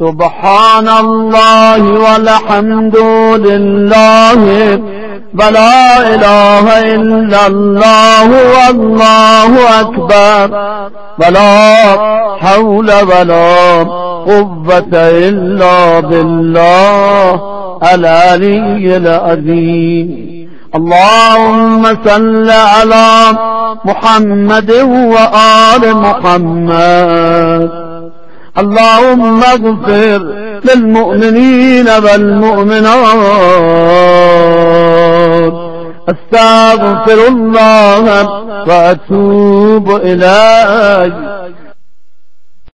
سبحان الله والحمد لله ولا إله إلا الله والله أكبر ولا حول ولا قوة إلا بالله العلي العظيم. اللهم صل على محمد وآل محمد. اللهم اغفر للمؤمنين والمؤمنات. استغفر الله واتوب إليه.